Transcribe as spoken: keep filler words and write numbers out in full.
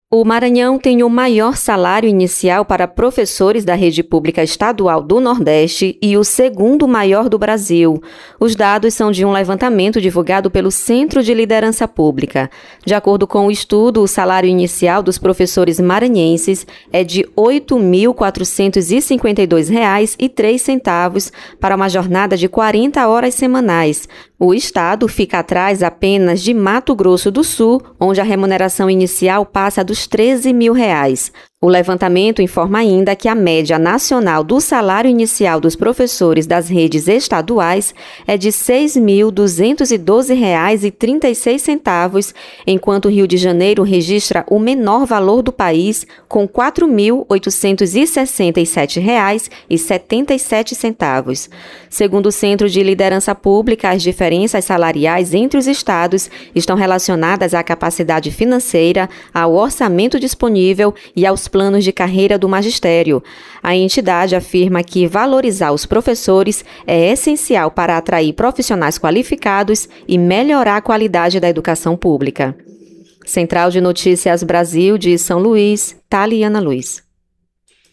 O Maranhão tem o maior salário inicial para professores da rede pública estadual do Nordeste e o segundo maior do Brasil. Os dados são de um levantamento divulgado pelo Centro de Liderança Pública. De acordo com o estudo, o salário inicial dos professores maranhenses é de oito mil quatrocentos e cinquenta e dois reais e três centavos para uma jornada de quarenta horas semanais. O estado fica atrás apenas de Mato Grosso do Sul, onde a remuneração inicial passa dos treze mil reais. O levantamento informa ainda que a média nacional do salário inicial dos professores das redes estaduais é de seis mil duzentos e doze reais e trinta e seis centavos, enquanto o Rio de Janeiro registra o menor valor do país, com quatro mil oitocentos e sessenta e sete reais e setenta e sete centavos. Segundo o Centro de Liderança Pública, as diferenças salariais entre os estados estão relacionadas à capacidade financeira, ao orçamento disponível e aos planos de carreira do magistério. A entidade afirma que valorizar os professores é essencial para atrair profissionais qualificados e melhorar a qualidade da educação pública. Central de Notícias Brasil de São Luís, Taliana Luiz.